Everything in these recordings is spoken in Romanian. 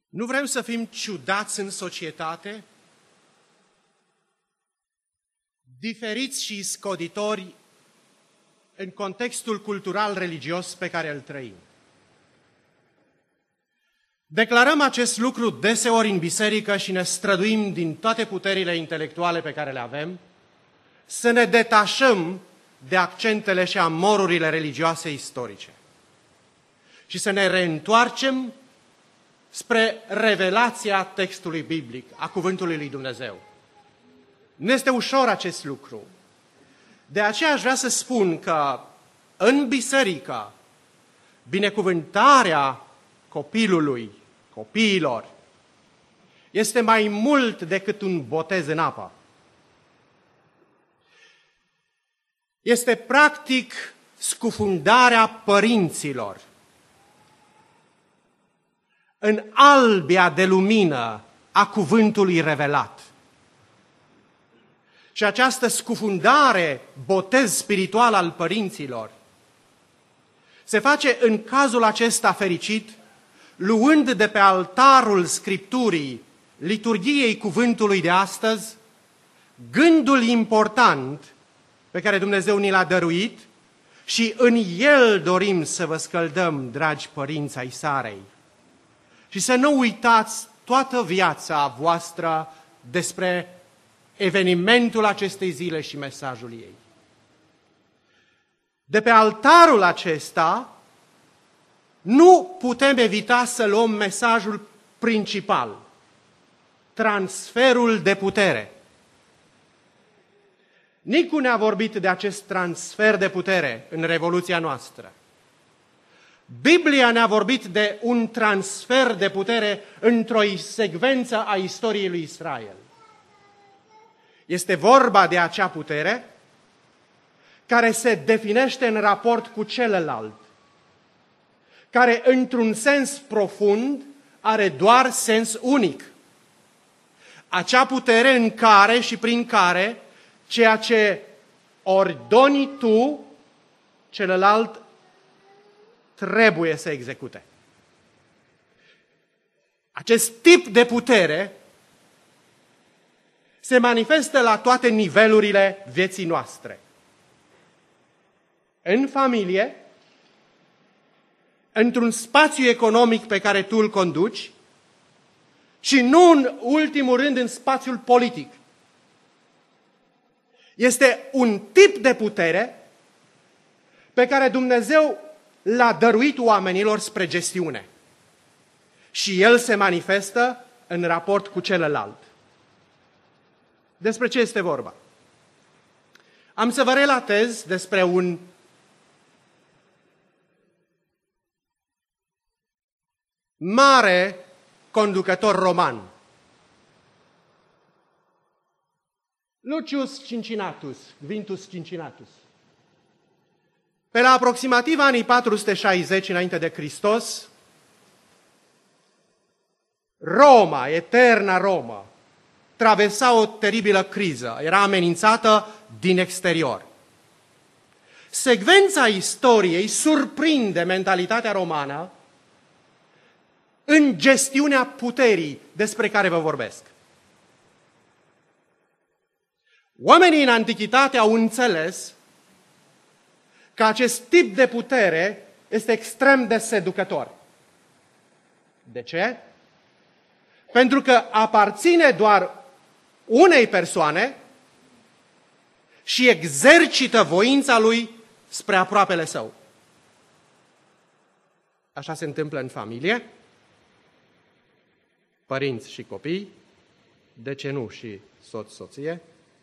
Nu vrem să fim ciudați în societate, diferiți și scoditori în contextul cultural-religios pe care îl trăim. Declarăm acest lucru deseori în biserică și ne străduim din toate puterile intelectuale pe care le avem să ne detașăm de accentele și amorurile religioase istorice și să ne reîntoarcem spre revelația textului biblic, a cuvântului lui Dumnezeu. Nu este ușor acest lucru. De aceea aș vrea să spun că în biserică binecuvântarea copilului, copiilor, este mai mult decât un botez în apă. Este practic scufundarea părinților în albia de lumină a cuvântului revelat. Și această scufundare, botez spiritual al părinților, se face în cazul acesta fericit, luând de pe altarul Scripturii, liturghiei cuvântului de astăzi, gândul important pe care Dumnezeu ni l-a dăruit și în el dorim să vă scăldăm, dragi părinți ai Sarei. Și să nu uitați toată viața voastră despre evenimentul acestei zile și mesajul ei. De pe altarul acesta nu putem evita să luăm mesajul principal, transferul de putere. Nicu ne-a vorbit de acest transfer de putere în Revoluția noastră. Biblia ne-a vorbit de un transfer de putere într-o secvență a istoriei lui Israel. Este vorba de acea putere care se definește în raport cu celălalt, care într-un sens profund are doar sens unic. Acea putere în care și prin care ceea ce ordoni tu, celălalt trebuie să execute. Acest tip de putere se manifestă la toate nivelurile vieții noastre. În familie, într-un spațiu economic pe care tu îl conduci și nu în ultimul rând în spațiul politic. Este un tip de putere pe care Dumnezeu l-a dăruit oamenilor spre gestiune. Și el se manifestă în raport cu celălalt. Despre ce este vorba? Am să vă relatez despre un mare conducător roman, Lucius Cincinnatus, Quintus Cincinnatus. Pe la aproximativ anii 460 înainte de Hristos, Roma, eterna Roma, traversa o teribilă criză, era amenințată din exterior. Secvența istoriei surprinde mentalitatea romană în gestiunea puterii despre care vă vorbesc. Oamenii în antichitate au înțeles că acest tip de putere este extrem de seducător. De ce? Pentru că aparține doar unei persoane și exercită voința lui spre aproapele său. Așa se întâmplă în familie, părinți și copii, de ce nu și soț-soție.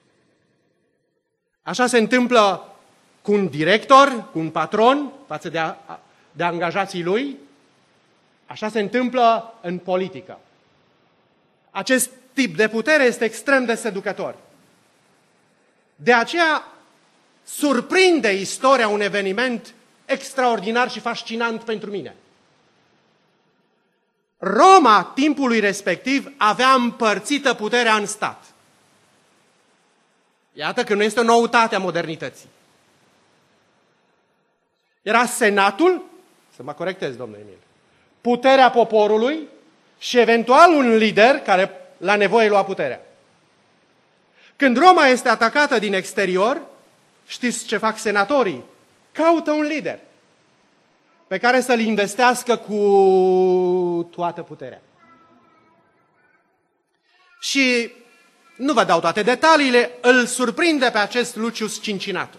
Așa se întâmplă cu un director, cu un patron față de angajații lui. Așa se întâmplă în politică. Acest tip de putere este extrem de seducător. De aceea surprinde istoria un eveniment extraordinar și fascinant pentru mine. Roma, timpului respectiv, avea împărțită puterea în stat. Iată că nu este o noutate a modernității. Era senatul, să mă corectez, domnule Emil, puterea poporului și eventual un lider care la nevoie lua puterea. Când Roma este atacată din exterior, știți ce fac senatorii? Caută un lider pe care să-l investească cu toată puterea. Și nu vă dau toate detaliile, îl surprinde pe acest Lucius Cincinnatus.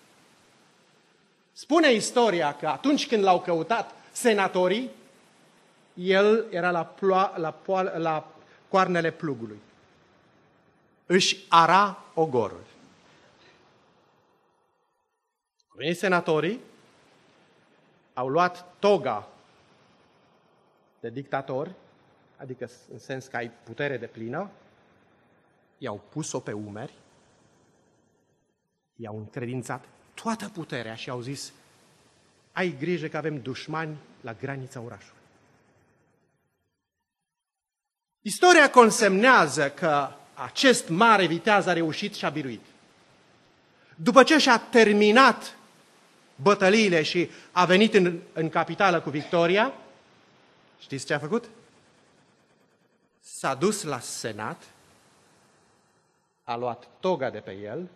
Spune istoria că atunci când l-au căutat senatorii, el era la coarnele plugului. Își ara ogorul. Au venit senatorii, au luat toga de dictator, adică în sens că ai putere de plină, i-au pus-o pe umeri, i-au încredințat toată puterea și au zis: ai grijă că avem dușmani la granița orașului. Istoria consemnează că acest mare viteaz a reușit și a biruit. După ce și-a terminat bătăliile și a venit în capitală cu victoria, știți ce a făcut? S-a dus la senat, a luat toga de pe el,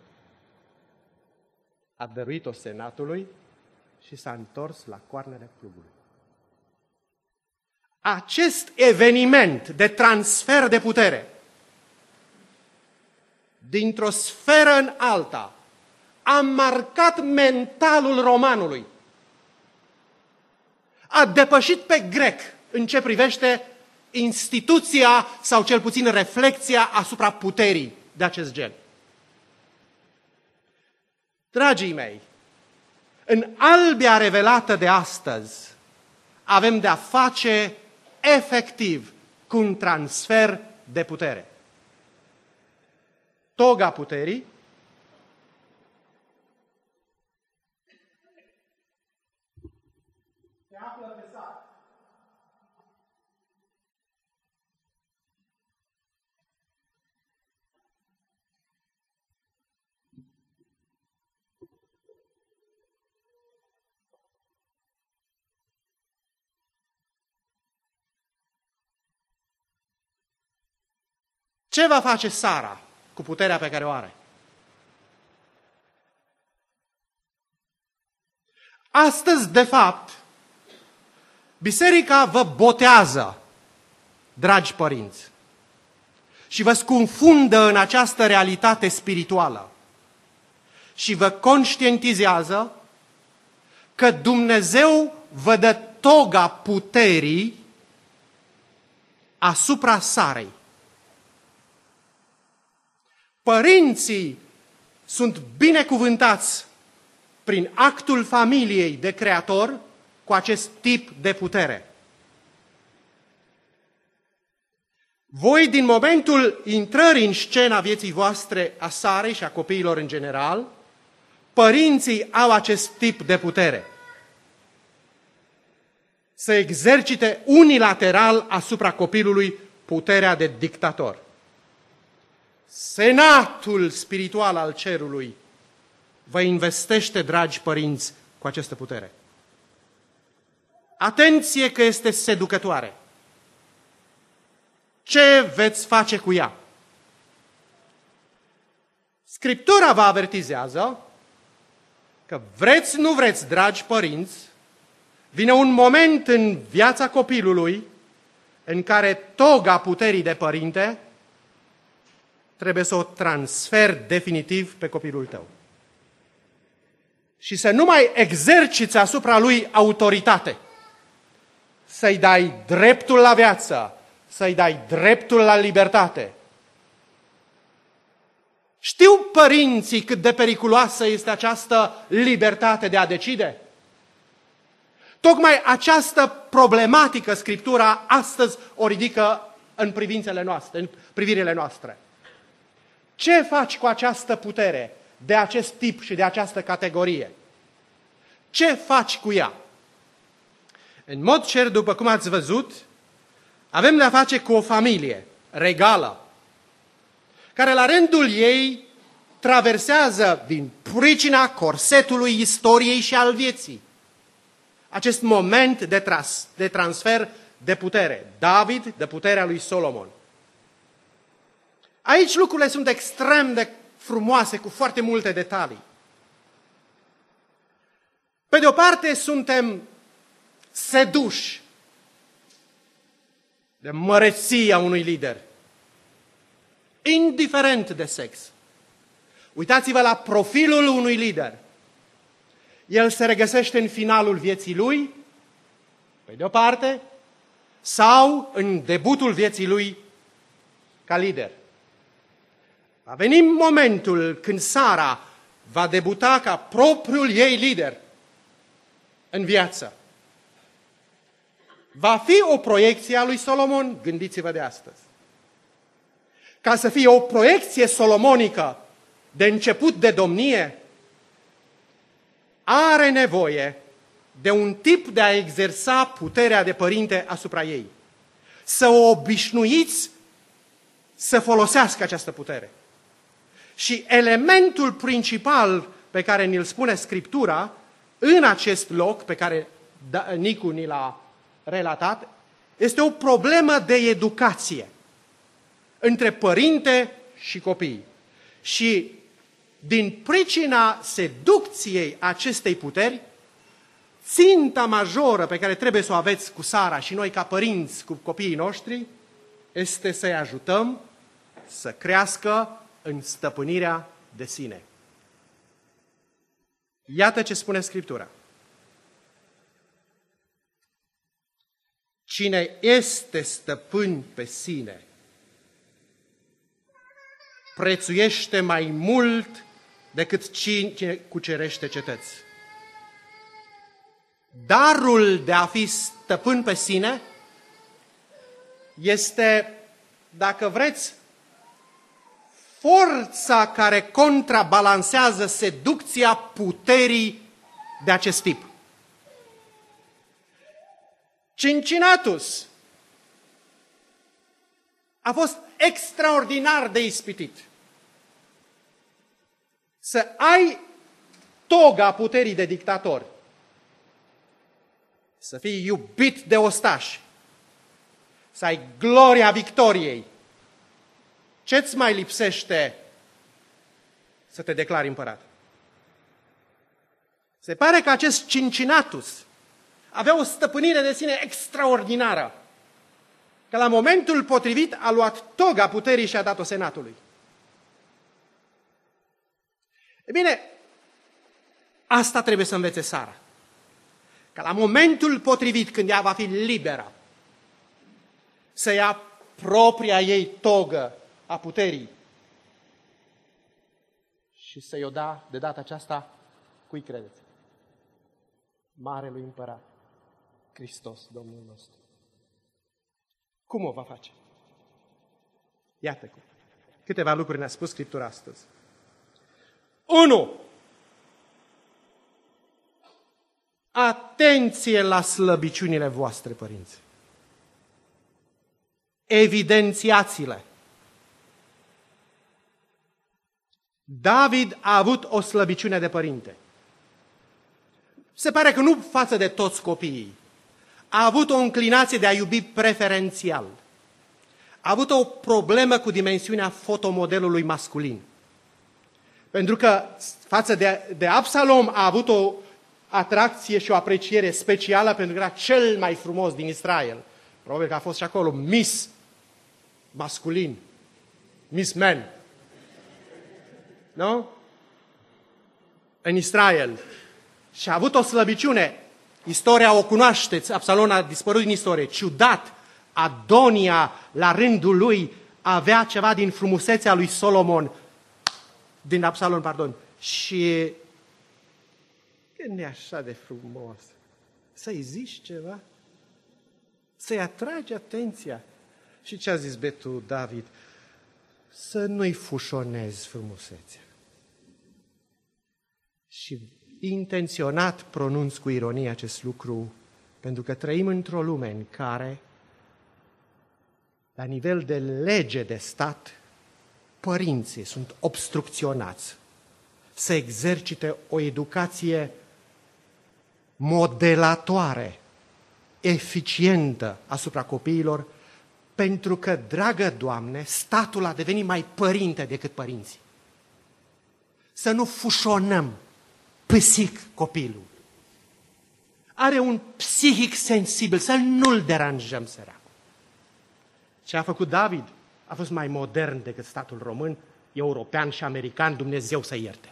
a dăruit-o senatului și s-a întors la coarnele plugului. Acest eveniment de transfer de putere dintr-o sferă în alta a marcat mentalul romanului. A depășit pe grec în ce privește instituția sau cel puțin reflecția asupra puterii de acest gen. Dragii mei, în albia revelată de astăzi avem de-a face efectiv cu un transfer de putere. Toga puterii se află pe sar. Ce va face Sara cu puterea pe care o are? Astăzi, de fapt, biserica vă botează, dragi părinți, și vă scufundă în această realitate spirituală și vă conștientizează că Dumnezeu vă dă toga puterii asupra Sarei. Părinții sunt binecuvântați prin actul familiei de creator cu acest tip de putere. Voi, din momentul intrării în scena vieții voastre a Sarei și a copiilor în general, părinții au acest tip de putere. Să exercite unilateral asupra copilului puterea de dictator. Senatul spiritual al cerului vă investește, dragi părinți, cu această putere. Atenție că este seducătoare. Ce veți face cu ea? Scriptura vă avertizează că vreți, nu vreți, dragi părinți, vine un moment în viața copilului în care toga puterii de părinte trebuie să o transferi definitiv pe copilul tău. Și să nu mai exerciți asupra lui autoritate. Să-i dai dreptul la viață, să-i dai dreptul la libertate. Știu părinții cât de periculoasă este această libertate de a decide. Tocmai această problematică Scriptura astăzi o ridică în privințele noastre, în privirile noastre. Ce faci cu această putere de acest tip și de această categorie? Ce faci cu ea? În mod cer, după cum ați văzut, avem de-a face cu o familie regală, care la rândul ei traversează din pricina corsetului istoriei și al vieții acest moment de transfer de putere. David de puterea lui Solomon. Aici lucrurile sunt extrem de frumoase, cu foarte multe detalii. Pe de o parte, suntem seduși de măreția unui lider, indiferent de sex. Uitați-vă la profilul unui lider. El se regăsește în finalul vieții lui, pe de o parte, sau în debutul vieții lui ca lider. Va veni momentul când Sara va debuta ca propriul ei lider în viață. Va fi o proiecție a lui Solomon? Gândiți-vă de astăzi. Ca să fie o proiecție solomonică de început de domnie, are nevoie de un tip de a exersa puterea de părinte asupra ei. Să o obișnuiți să folosească această putere. Și elementul principal pe care ni-l spune Scriptura în acest loc pe care Nicu ni l-a relatat, este o problemă de educație între părinte și copii. Și din pricina seducției acestei puteri, ținta majoră pe care trebuie să o aveți cu Sara și noi ca părinți cu copiii noștri este să-i ajutăm să crească în stăpânirea de sine. Iată ce spune Scriptura. Cine este stăpân pe sine, prețuiește mai mult decât cine cucerește cetăți. Darul de a fi stăpân pe sine este, dacă vreți, forța care contrabalansează seducția puterii de acest tip. Cincinnatus a fost extraordinar de ispitit. Să ai toga puterii de dictator, să fii iubit de ostași, să ai gloria victoriei. Ce-ți mai lipsește să te declari împărat? Se pare că acest Cincinnatus avea o stăpânire de sine extraordinară, că la momentul potrivit a luat toga puterii și a dat-o senatului. E bine, asta trebuie să învețe Sara. Că la momentul potrivit, când ea va fi liberă, să ia propria ei togă a puterii și să-i o da de data aceasta, cui credeți? Marelui Împărat, Hristos, Domnul nostru. Cum o va face? Iată cum. Câteva lucruri ne-a spus Scriptura astăzi. 1. Atenție la slăbiciunile voastre, părinți. Evidențiați-le. David a avut o slăbiciune de părinte. Se pare că nu față de toți copiii. A avut o înclinație de a iubi preferențial. A avut o problemă cu dimensiunea fotomodelului masculin. Pentru că față de Absalom a avut o atracție și o apreciere specială pentru că era cel mai frumos din Israel. Probabil că a fost și acolo Miss masculin, Miss Man. Nu? În Israel. Și a avut o slăbiciune. Istoria o cunoașteți. Absalom a dispărut din istorie. Ciudat, Adonia, la rândul lui, avea ceva din frumusețea lui Solomon. Din Absalom, pardon. Și când e așa de frumos, să-i zici ceva? Să-i atragi atenția. Și ce a zis betul David? Să nu-i fușonezi frumusețea. Și intenționat pronunț cu ironie acest lucru, pentru că trăim într-o lume în care, la nivel de lege de stat, părinții sunt obstrucționați să exercite o educație modelatoare eficientă asupra copiilor, pentru că, dragă Doamne, statul a devenit mai părinte decât părinții. Să nu fușonăm psihic copilul. Are un psihic sensibil, să nu-l deranjăm săracul. Ce a făcut David a fost mai modern decât statul român, european și american, Dumnezeu să ierte.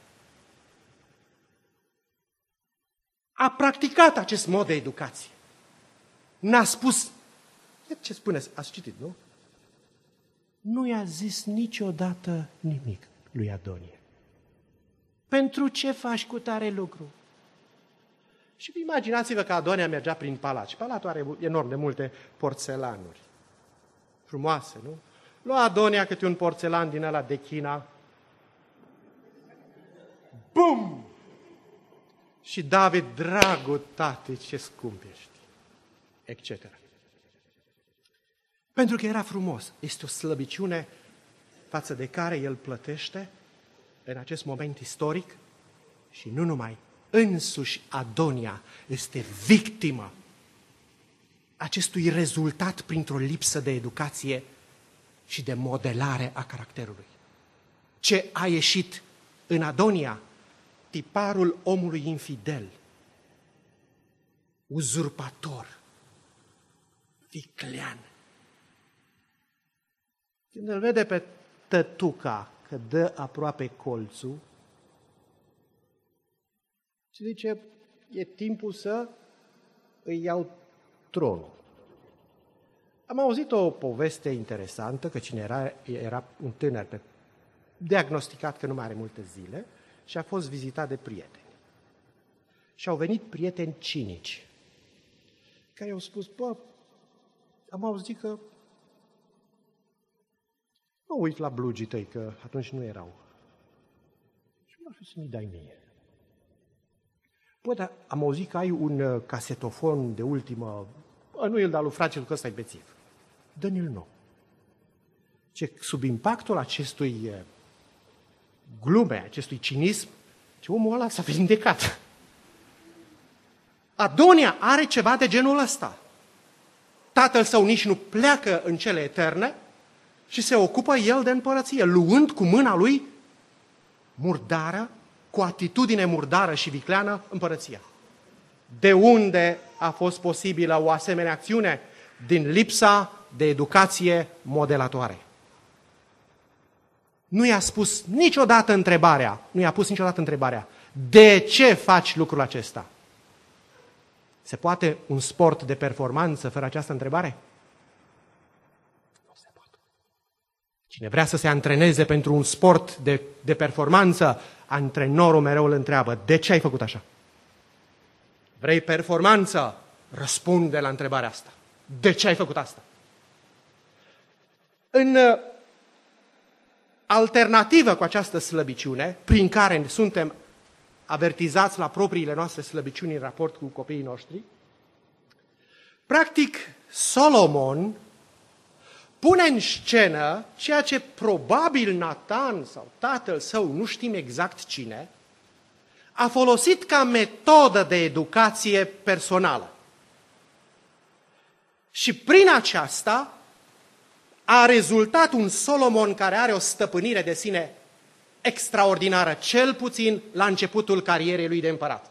A practicat acest mod de educație. N-a spus, ce spuneți, ați citit, nu? Nu i-a zis niciodată nimic lui Adonie. Pentru ce faci cu tare lucru? Și imaginați-vă că Adonia mergea prin palat. Și palatul are enorm de multe porțelanuri. Frumoase, nu? Lua Adonia câte un porțelan din ăla de China. Bum! Și David, dragul tate, ce scump ești, etc. Pentru că era frumos. Este o slăbiciune față de care el plătește în acest moment istoric și nu numai. Însuși Adonia este victimă acestui rezultat printr-o lipsă de educație și de modelare a caracterului. Ce a ieșit în Adonia? Tiparul omului infidel, uzurpator, viclean. Când îl vede pe tătuca că dă aproape colțul, și zice, e timpul să îi iau tronul. Am auzit o poveste interesantă, că cine era un tânăr diagnosticat că nu mai are multe zile și a fost vizitat de prieteni. Și au venit prieteni cinici, care i-au spus, am auzit că mă uit la blugii tăi, că atunci nu erau. Și nu aș să mi dai mie. Dar am auzit că ai un casetofon de ultimă, nu îl da lui frate, că ăsta e bețiv. Dă-mi-l nou. Ce sub impactul acestui glume, acestui cinism, ce omul ăla s-a vindecat. Adonia are ceva de genul ăsta. Tatăl său nici nu pleacă în cele eterne și se ocupă el de împărăție, luând cu mâna lui murdară, cu atitudine murdară și vicleană, împărăția. De unde a fost posibilă o asemenea acțiune? Din lipsa de educație modelatoare. Nu i-a spus niciodată întrebarea, de ce faci lucrul acesta? Se poate un sport de performanță fără această întrebare? Nu se poate. Cine vrea să se antreneze pentru un sport de performanță, antrenorul mereu îl întreabă, de ce ai făcut așa? Vrei performanță? Răspunde la întrebarea asta. De ce ai făcut asta? În alternativă cu această slăbiciune, prin care suntem avertizați la propriile noastre slăbiciuni în raport cu copiii noștri, practic Solomon pune în scenă ceea ce probabil Natan sau tatăl său, nu știm exact cine, a folosit ca metodă de educație personală. Și prin aceasta a rezultat un Solomon care are o stăpânire de sine extraordinară, cel puțin la începutul carierei lui de împărat.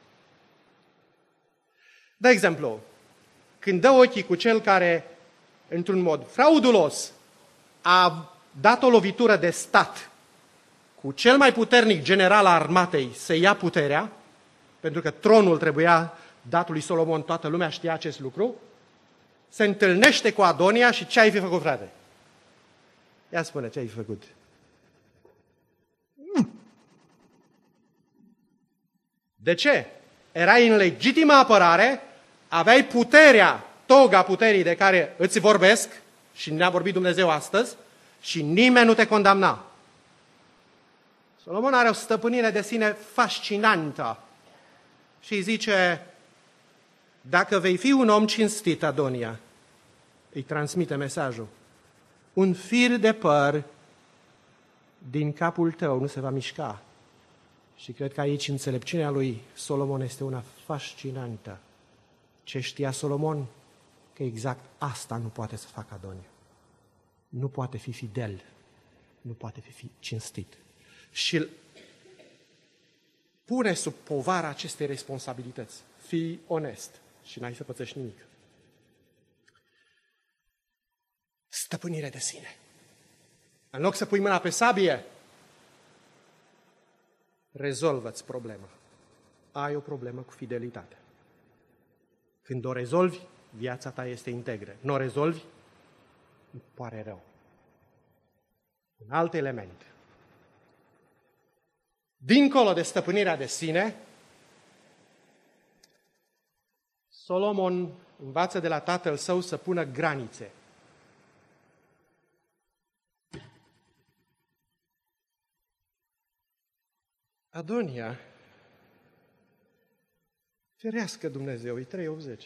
De exemplu, când dă ochii cu cel care, într-un mod fraudulos, a dat o lovitură de stat cu cel mai puternic general al armatei să ia puterea, pentru că tronul trebuia dat lui Solomon, toată lumea știa acest lucru, se întâlnește cu Adonia și ce ai fi făcut, frate? Ia spune, ce ai fi făcut? De ce? Erai în legitimă apărare, aveai puterea, toga puterii de care îți vorbesc, și ne-a vorbit Dumnezeu astăzi, și nimeni nu te condamna. Solomon are o stăpânire de sine fascinantă și îi zice, dacă vei fi un om cinstit, Adonia, îi transmite mesajul, un fir de păr din capul tău nu se va mișca. Și cred că aici înțelepciunea lui Solomon este una fascinantă. Ce știa Solomon? Că exact asta nu poate să facă Adonia. Nu poate fi fidel, nu poate fi cinstit. Și îl pune sub povara acestei responsabilități. Fii onest și n-ai să pățești nimic. Stăpânire de sine. În loc să pui mâna pe sabie, rezolvă-ți problema. Ai o problemă cu fidelitatea. Când o rezolvi, viața ta este integră. Nu o rezolvi, îmi pare rău. Un alt element. Dincolo de stăpânirea de sine, Solomon învață de la tatăl său să pună granițe. Adonia, ferească Dumnezeu, e 380.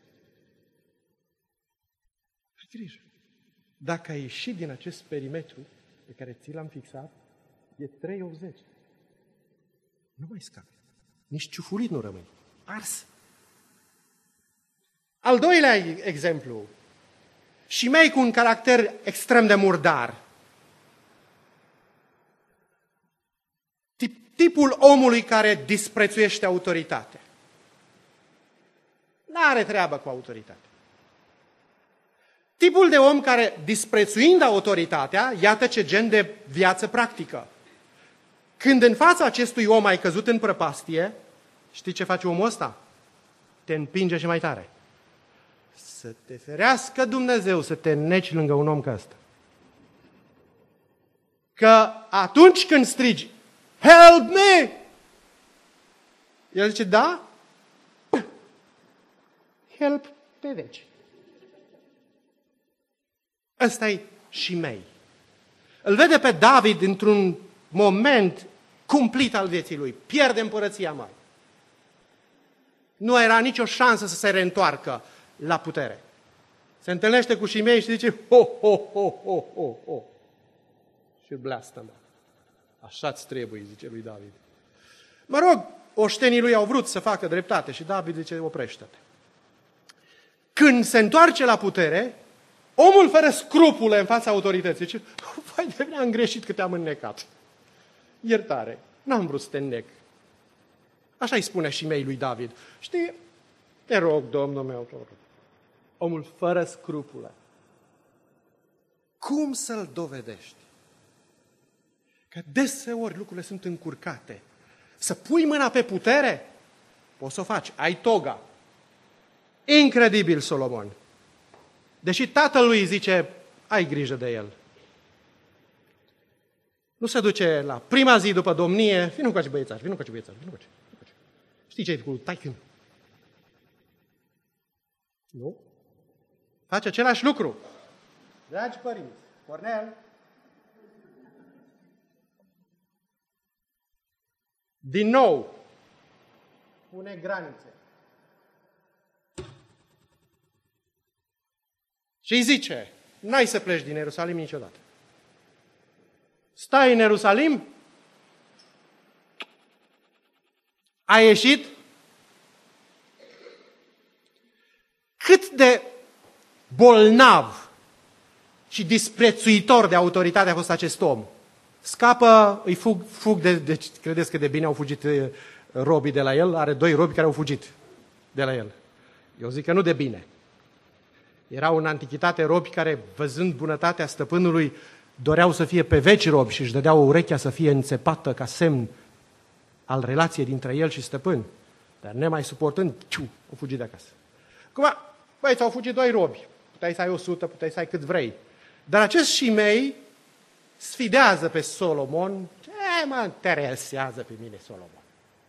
Ai grijă. Dacă ai ieșit din acest perimetru pe care ți l-am fixat, e 380. Nu mai scapi. Nici ciufulit nu rămâi. Ars. Al doilea exemplu. Shimei cu un caracter extrem de murdar. Tipul omului care disprețuiește autoritatea. N-are treabă cu autoritatea. Tipul de om care, disprețuind autoritatea, iată ce gen de viață practică. Când în fața acestui om ai căzut în prăpastie, știi ce face omul ăsta? Te împinge și mai tare. Să te ferească Dumnezeu să te neci lângă un om ca ăsta. Că atunci când strigi, help me! El zice, da? Help pe veci. Ăsta e Shimei. Îl vede pe David într-un moment cumplit al vieții lui. Pierde împărăția mare. Nu era nicio șansă să se reîntoarcă la putere. Se întâlnește cu Shimei și zice, ho, ho, ho, ho, ho, ho. Și blastămă. Așa-ți trebuie, zice lui David. Mă rog, oștenii lui au vrut să facă dreptate și David zice, oprește-te. Când se întoarce la putere, omul fără scrupule în fața autorității zice, vai de mine, am greșit că te-am înnecat. Iertare, n-am vrut să te înnec. Așa îi spune Shimei lui David. Știi, te rog, domnul meu, te rog. Omul fără scrupule. Cum să-l dovedești? Că deseori lucrurile sunt încurcate. Să pui mâna pe putere, poți să o faci. Ai toga. Incredibil, Solomon. Deși tatăl lui zice, ai grijă de el. Nu se duce la prima zi după domnie, vino cu acei băiețași, vino cu acei băiețași, vino cu acei. Știi ce e cu taică? Nu? Face același lucru. Dragi părinți, Cornel, din nou, pune granițe. Și îi zice, n-ai să pleci din Ierusalim niciodată. Stai în Ierusalim, ai ieșit, cât de bolnav și disprețuitor de autoritate a fost acest om. Scapă, îi fug credeți că de bine au fugit robii de la el? Are 2 robi care au fugit de la el. Eu zic că nu de bine. Erau în antichitate robi care, văzând bunătatea stăpânului, doreau să fie pe veci robi și își dădeau urechea să fie înțepată ca semn al relației dintre el și stăpân. Dar nemai suportând, au fugit de acasă. Acum, băieți, au fugit 2 robi. Puteai să ai 100, puteai să ai cât vrei. Dar acest Shimei sfidează pe Solomon. Ce mă interesează pe mine Solomon?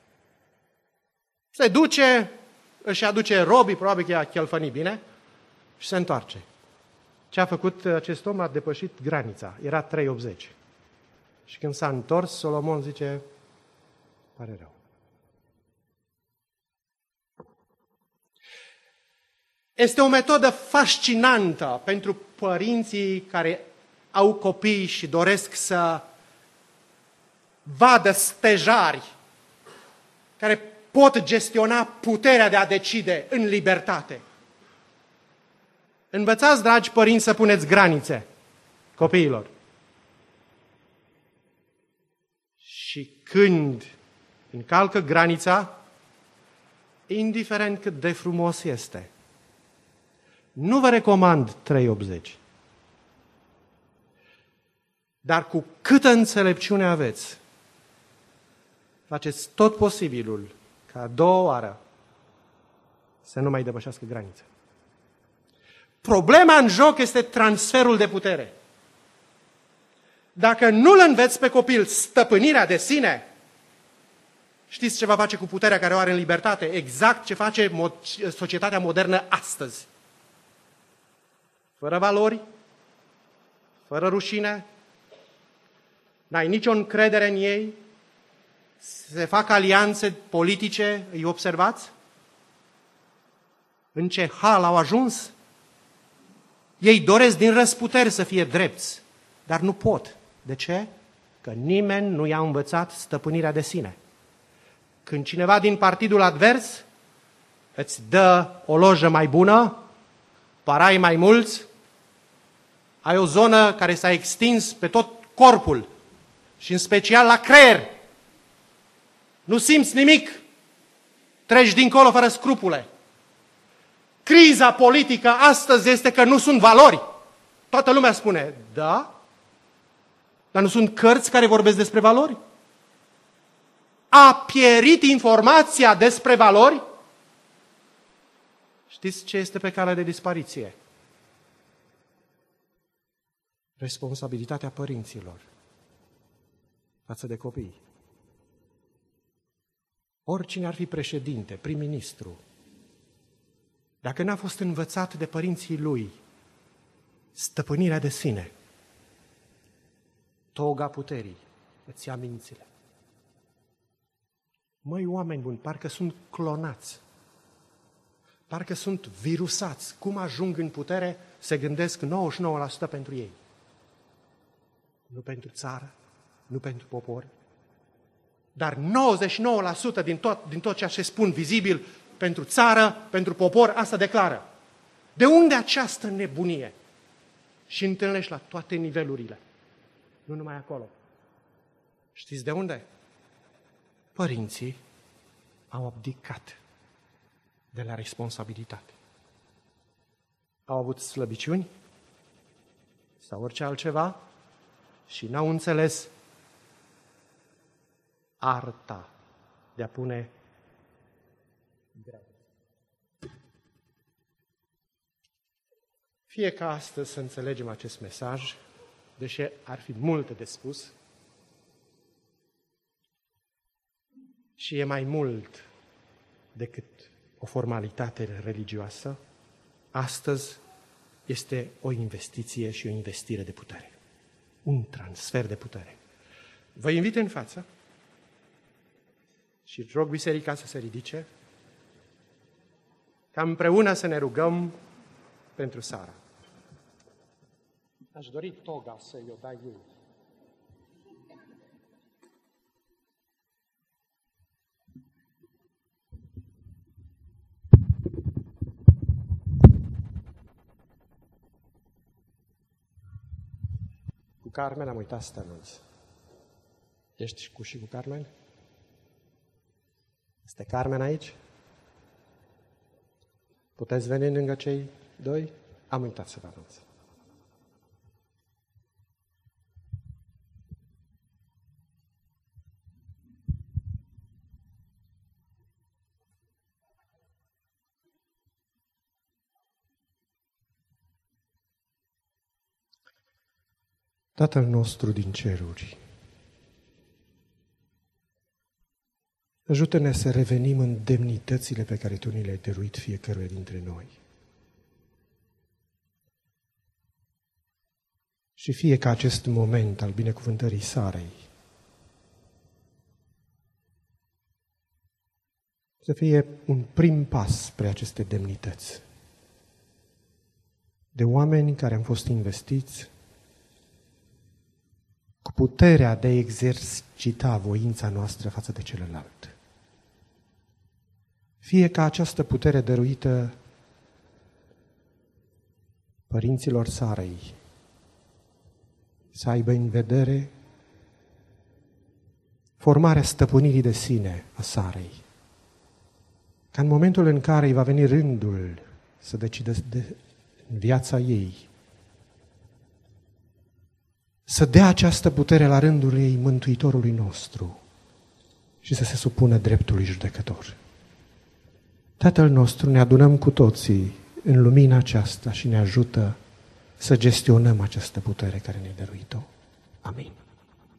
Se duce, își aduce robii, probabil că i-a chelfănit bine, și se întoarce. Ce a făcut acest om? A depășit granița. Era 380. Și când s-a întors, Solomon zice, pare rău. Este o metodă fascinantă pentru părinții care au copii și doresc să vadă stejari care pot gestiona puterea de a decide în libertate. Învățați, dragi părinți, să puneți granițe copiilor. Și când încalcă granița, indiferent cât de frumos este, nu vă recomand 3,80. Dar cu câtă înțelepciune aveți, faceți tot posibilul ca a doua oară să nu mai depășească granița. Problema în joc este transferul de putere. Dacă nu-l înveți pe copil stăpânirea de sine, știți ce va face cu puterea care o are în libertate? Exact ce face societatea modernă astăzi. Fără valori, fără rușine, n-ai nicio încredere în ei, se fac alianțe politice, îi observați? În ce hal au ajuns? Ei doresc din răsputeri să fie drepți, dar nu pot. De ce? Că nimeni nu i-a învățat stăpânirea de sine. Când cineva din partidul advers îți dă o lojă mai bună, parai mai mulți, ai o zonă care s-a extins pe tot corpul și în special la creier, nu simți nimic, treci dincolo fără scrupule. Criza politică astăzi este că nu sunt valori. Toată lumea spune, da, dar nu sunt cărți care vorbesc despre valori? A pierit informația despre valori? Știți ce este pe cale de dispariție? Responsabilitatea părinților față de copii. Oricine ar fi președinte, prim-ministru, dacă n-a fost învățat de părinții lui stăpânirea de sine, toga puterii îți ia mințile. Măi, oameni buni, parcă sunt clonați, parcă sunt virusați. Cum ajung în putere, se gândesc 99% pentru ei. Nu pentru țară, nu pentru popor, dar 99% din tot ceea ce spun vizibil pentru țară, pentru popor, asta declară. De unde această nebunie? Și întâlnești la toate nivelurile. Nu numai acolo. Știți de unde? Părinții au abdicat de la responsabilitate. Au avut slăbiciuni sau orice altceva și n-au înțeles arta de a pune granițe. Fie ca astăzi să înțelegem acest mesaj, deși ar fi multe de spus, și e mai mult decât o formalitate religioasă, astăzi este o investiție și o investire de putere. Un transfer de putere. Vă invit în față și rog biserica să se ridice ca împreună să ne rugăm pentru Sara. Aș dori toga să-i o dai ei. Cu Carmen am uitat să te anunț. Ești și cu Carmen? Este Carmen aici? Puteți veni lângă cei doi? Am uitat să vă anunț. Tatăl nostru din ceruri, ajută-ne să revenim în demnitățile pe care Tu ni le-ai dăruit fiecăruia dintre noi. Și fie ca acest moment al binecuvântării Sarei să fie un prim pas spre aceste demnități. De oameni care am fost investiți cu puterea de a exercita voința noastră față de celălalt. Fie ca această putere dăruită părinților Sarei să aibă în vedere formarea stăpânirii de sine a Sarei. Ca în momentul în care îi va veni rândul să decidă de viața ei, să dea această putere la rândul ei Mântuitorului nostru și să se supună dreptului judecător. Tatăl nostru, ne adunăm cu toții în lumina aceasta și ne ajută să gestionăm această putere care ne-a dăruit-o. Amin.